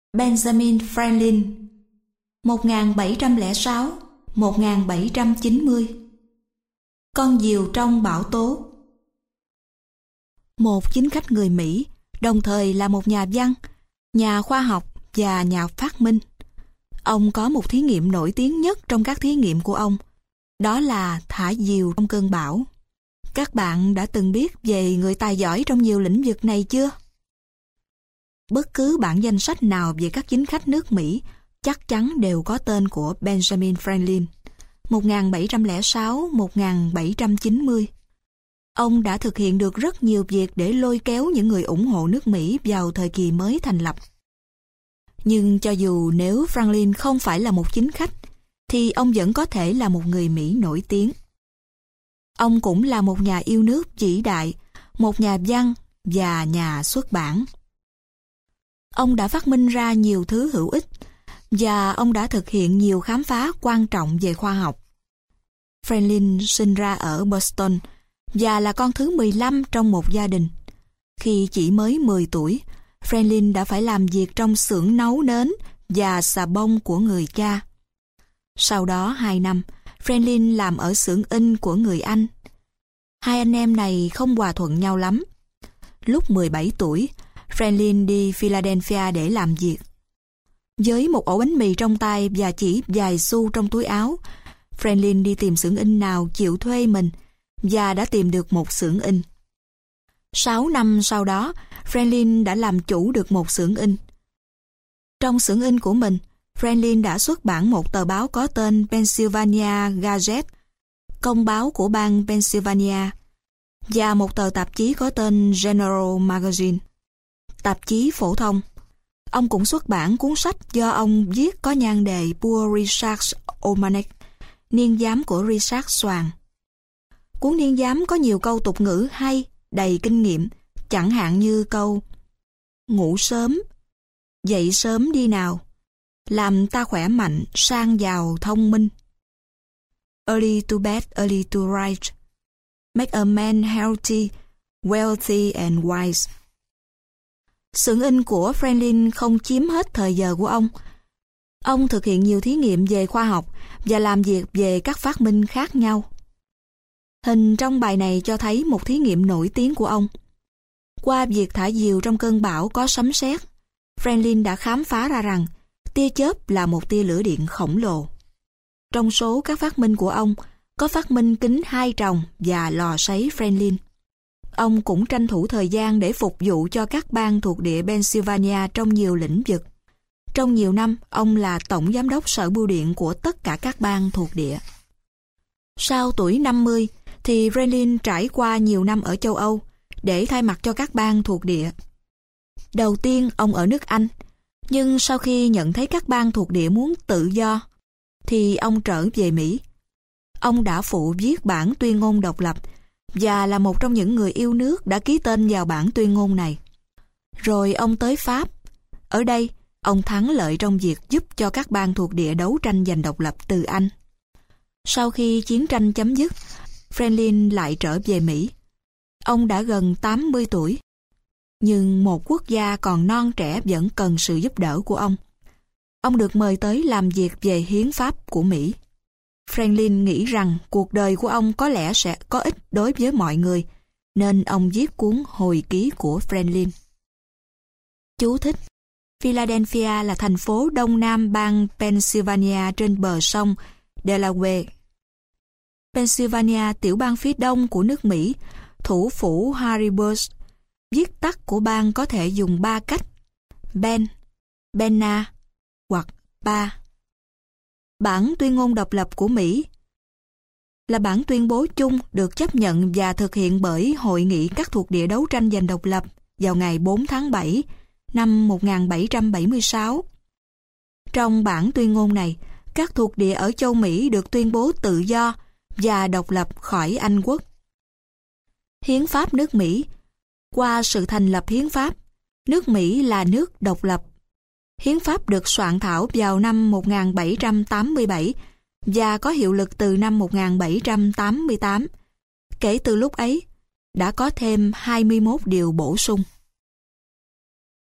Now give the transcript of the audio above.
Benjamin Franklin 1706-1790. Con diều trong bão tố. Một chính khách người Mỹ, đồng thời là một nhà văn, nhà khoa học và nhà phát minh. Ông có một thí nghiệm nổi tiếng nhất trong các thí nghiệm của ông, đó là thả diều trong cơn bão. Các bạn đã từng biết về người tài giỏi trong nhiều lĩnh vực này chưa? Bất cứ bản danh sách nào về các chính khách nước Mỹ chắc chắn đều có tên của Benjamin Franklin, 1706-1790. Ông đã thực hiện được rất nhiều việc để lôi kéo những người ủng hộ nước Mỹ vào thời kỳ mới thành lập. Nhưng cho dù nếu Franklin không phải là một chính khách, thì ông vẫn có thể là một người Mỹ nổi tiếng. Ông cũng là một nhà yêu nước vĩ đại, một nhà văn và nhà xuất bản. Ông đã phát minh ra nhiều thứ hữu ích, và ông đã thực hiện nhiều khám phá quan trọng về khoa học. Franklin sinh ra ở Boston và là con thứ 15 trong một gia đình. Khi chỉ mới 10 tuổi, Franklin đã phải làm việc trong xưởng nấu nến và xà bông của người cha. Sau đó 2 năm, Franklin làm ở xưởng in của người Anh. Hai anh em này không hòa thuận nhau lắm. Lúc 17 tuổi, Franklin đi Philadelphia để làm việc. Với một ổ bánh mì trong tay và chỉ vài xu trong túi áo, Franklin đi tìm xưởng in nào chịu thuê mình và đã tìm được một xưởng in. 6 năm sau đó, Franklin đã làm chủ được một xưởng in. Trong xưởng in của mình, Franklin đã xuất bản một tờ báo có tên Pennsylvania Gazette, công báo của bang Pennsylvania, và một tờ tạp chí có tên General Magazine, tạp chí phổ thông. Ông cũng xuất bản cuốn sách do ông viết có nhan đề Poor Richard's Almanac, niên giám của Richard Swan. Cuốn niên giám có nhiều câu tục ngữ hay, đầy kinh nghiệm, chẳng hạn như câu ngủ sớm, dậy sớm đi nào, làm ta khỏe mạnh, sang giàu, thông minh. Early to bed, early to rise, make a man healthy, wealthy and wise. Xưởng in của Franklin không chiếm hết thời giờ của ông. Ông thực hiện nhiều thí nghiệm về khoa học và làm việc về các phát minh khác nhau. Hình trong bài này cho thấy một thí nghiệm nổi tiếng của ông. Qua việc thả diều trong cơn bão có sấm sét, Franklin đã khám phá ra rằng tia chớp là một tia lửa điện khổng lồ. Trong số các phát minh của ông, có phát minh kính 2 tròng và lò sấy Franklin. Ông cũng tranh thủ thời gian để phục vụ cho các bang thuộc địa Pennsylvania trong nhiều lĩnh vực. Trong nhiều năm, ông là tổng giám đốc sở bưu điện của tất cả các bang thuộc địa. Sau tuổi 50, thì Franklin trải qua nhiều năm ở châu Âu để thay mặt cho các bang thuộc địa. Đầu tiên, ông ở nước Anh, nhưng sau khi nhận thấy các bang thuộc địa muốn tự do, thì ông trở về Mỹ. Ông đã phụ viết bản tuyên ngôn độc lập và là một trong những người yêu nước đã ký tên vào bản tuyên ngôn này. Rồi ông tới Pháp. Ở đây, ông thắng lợi trong việc giúp cho các bang thuộc địa đấu tranh giành độc lập từ Anh. Sau khi chiến tranh chấm dứt, Franklin lại trở về Mỹ. Ông đã gần 80 tuổi. Nhưng một quốc gia còn non trẻ vẫn cần sự giúp đỡ của ông. Ông được mời tới làm việc về hiến pháp của Mỹ. Franklin nghĩ rằng cuộc đời của ông có lẽ sẽ có ích đối với mọi người, nên ông viết cuốn hồi ký của Franklin. Chú thích: Philadelphia là thành phố đông nam bang Pennsylvania trên bờ sông Delaware. Pennsylvania, tiểu bang phía đông của nước Mỹ, thủ phủ Harrisburg. Viết tắt của bang có thể dùng 3 cách: Ben, Benna hoặc Pa. Bản tuyên ngôn độc lập của Mỹ là bản tuyên bố chung được chấp nhận và thực hiện bởi Hội nghị các thuộc địa đấu tranh giành độc lập vào ngày 4 tháng 7 năm 1776. Trong bản tuyên ngôn này, các thuộc địa ở châu Mỹ được tuyên bố tự do và độc lập khỏi Anh quốc. Hiến pháp nước Mỹ: qua sự thành lập hiến pháp, nước Mỹ là nước độc lập. Hiến pháp được soạn thảo vào năm 1787 và có hiệu lực từ năm 1788. Kể từ lúc ấy, đã có thêm 21 điều bổ sung.